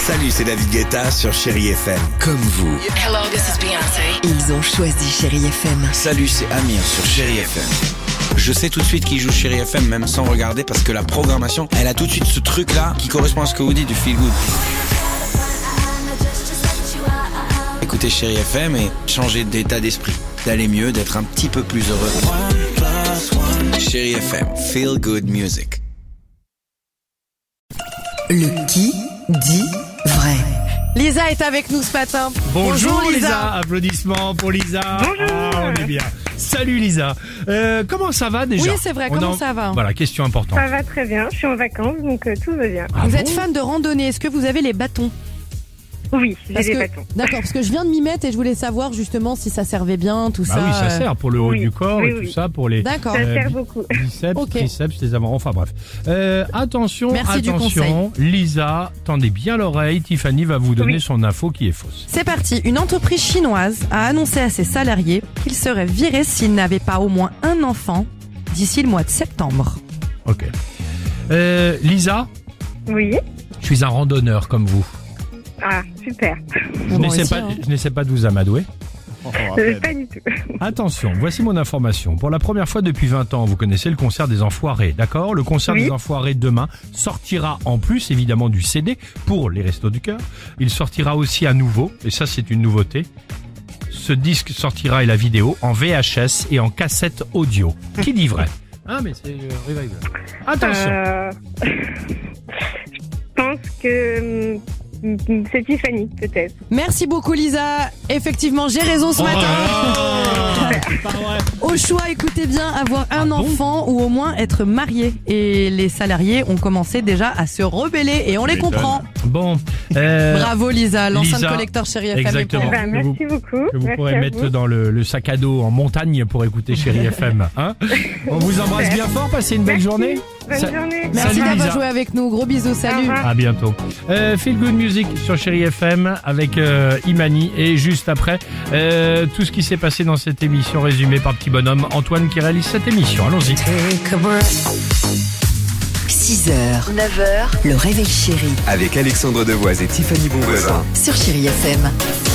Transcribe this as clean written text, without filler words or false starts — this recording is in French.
Salut, c'est David Guetta sur Chérie FM. Comme vous. Hello, this is Beyoncé. Ils ont choisi Chérie FM. Salut, c'est Amir sur Chérie FM. Je sais tout de suite qui joue Chérie FM, même sans regarder, parce que la programmation, elle a tout de suite ce truc-là qui correspond à ce que vous dites du feel good. Écoutez Chérie FM et changez d'état d'esprit, d'aller mieux, d'être un petit peu plus heureux. Chérie FM, feel good music. Le qui dit vrai. Lisa est avec nous ce matin. Bonjour Lisa. Applaudissements pour Lisa. Bonjour. On est bien. Salut Lisa. Comment ça va déjà? Oui, c'est vrai, comment ça va? Voilà, question importante. Ça va très bien, je suis en vacances, donc tout va bien. Vous êtes fan de randonnée, est-ce que vous avez les bâtons? Oui, j'ai des bâtons. D'accord, parce que je viens de m'y mettre et je voulais savoir justement si ça servait bien, tout ça. Oui, ça sert pour le haut du corps et tout ça, pour les D'accord. Ça sert beaucoup. biceps, triceps, les avant. Enfin bref. Attention, Merci du attention. Lisa, tendez bien l'oreille. Tiffany va vous donner son info qui est fausse. C'est parti, une entreprise chinoise a annoncé à ses salariés qu'ils seraient virés s'ils n'avaient pas au moins un enfant d'ici le mois de septembre. Ok. Lisa, Oui. je suis un randonneur comme vous. Ah, super. Je n'essaie pas de vous amadouer. Pas du tout. Attention, voici mon information. Pour la première fois depuis 20 ans, vous connaissez le concert des Enfoirés, d'accord? Le concert des Enfoirés demain sortira en plus évidemment du CD pour les Restos du Cœur. Il sortira aussi à nouveau, et ça c'est une nouveauté. Ce disque sortira et la vidéo en VHS et en cassette audio. Qui dit vrai? Ah mais c'est le revival. Attention. Je pense que c'est Tiffany, peut-être. Merci beaucoup Lisa, effectivement j'ai raison ce matin. Au choix, écoutez bien, avoir un enfant ou au moins être marié. Et les salariés ont commencé déjà à se rebeller et on les comprend. Bon. Bravo Lisa, l'enceinte Lisa, collector Chérie FM. exactement. Merci beaucoup. Que vous Merci pourrez à mettre vous. dans le sac à dos en montagne pour écouter Chérie FM. Hein, on vous embrasse bien fort, passez une belle journée. Bonne journée. Merci Salut, d'avoir Lisa. joué avec nous, gros bisous, salut. Au revoir. À bientôt. Feel Good Music sur Chérie FM avec Imani et juste après tout ce qui s'est passé dans cette émission résumée par Petit Bonhomme Antoine qui réalise cette émission. Allons-y. 6h, 9h, le réveil chéri Avec Alexandre Devoise et Tiffany Bonvoisin. sur Chérie FM.